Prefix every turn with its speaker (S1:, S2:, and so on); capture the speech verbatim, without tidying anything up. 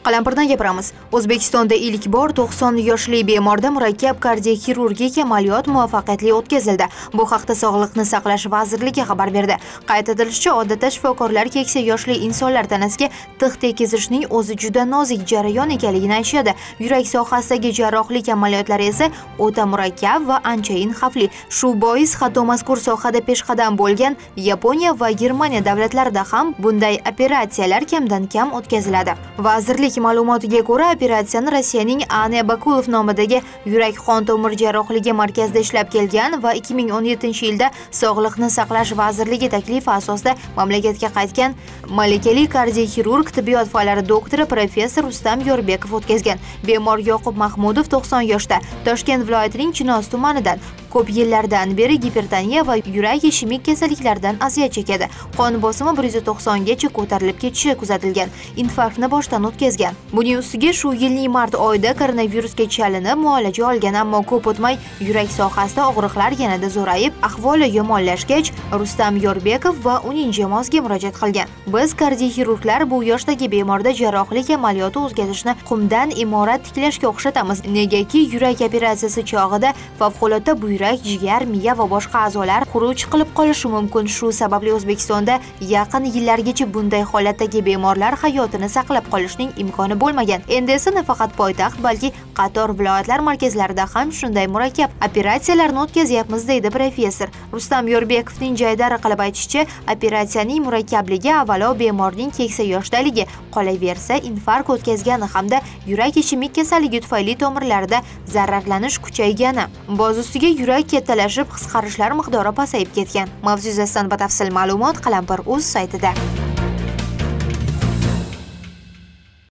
S1: Qalampirdan gapiramiz. O'zbekistonda ilk bor to'qson yoshli bemorda murakkab kardioxirurgik amaliyot muvaffaqiyatli o'tkazildi. Bu haqda Sog'liqni saqlash vazirligi xabar berdi. Qayd etilishicha, odatda shifokorlar keksa yoshli insonlar tanasiga tig' tekizishning o'zi juda nozik jarayon ekanligini aytishadi. Yurak sohasidagi jarrohlik amaliyotlari esa o'ta murakkab va anchayin xavfli. Shu bois hatto mazkur sohada peshqadam bo'lgan Yaponiya va Germaniya davlatlarida ham bunday operatsiyalar kamdan kam o'tkaziladi. Vazirlik ma'lumotiga ko'ra, operatsiyani Rossiyaning Ane Bakulov nomidagi yurak qon tomir jarrohligi markazida ishlab kelgan va ikki ming o'n yettinchi yilda Sog'liqni saqlash vazirligi taklifi asosida mamlakatga qaytgan malakali kardioxirurg tibbiyot fanlari doktori professor Rustam Yorbekov o'tkazgan. Bemor Yoqub Mahmudov to'qson yoshda, Toshkent viloyatining Chinoz tumanidan. Ko'p yillardan beri gipertoniya va yurak ishemik kasalliklaridan aziyat chekadi. Qon bosimi bir yuz to'qson gacha ko'tarilib ketishi kuzatilgan. Infarktni boshdan o'tkazgan. Buning ustiga shu yilning mart oyida koronavirusga chalinib muolaja olgan, ammo ko'p o'tmay yurak sohasida og'riqlar yanada zo'rayib, ahvoli yomonlashgach, Rustam Yorbekov va uning jamoasiga murojaat qilgan. Biz kardioxirurglar bu yoshdagi bemorda jarrohlik amaliyoti o'tkazishni qumdan imorat tiklashga o'xshatamiz. Negaki yurak operatsiyasi chog'ida favqulodda buyrak, jigar, miya va boshqa a'zolar xuruj qilib qolishi mumkin. Shu sababli O'zbekistonda yaqin yillargacha bunday holatdagi bemorlar hayotini saqlab qolishning imkoni bo'lmagan. Endi esa nafaqat poytaxt, balki qator viloyatlar markazlarida ham shunday murakkab operatsiyalarni o'tkazyapmiz, deydi professor. Rustam Yorbekovning jaydari qilib aytishicha, operatsiyaning murakkabligi avvalo bemorning keksa yoshdaligi, qolaversa infarkt o'tkazgani hamda yurak ishemik kasalligi tufayli tomirlarida zararlanish kuchaygani. Boz ustiga yurak kattalashib, qisqarishlar miqdori pasayib ketgan. Mavzu yuzasidan batafsil ma'lumot Qalampir.uz saytida.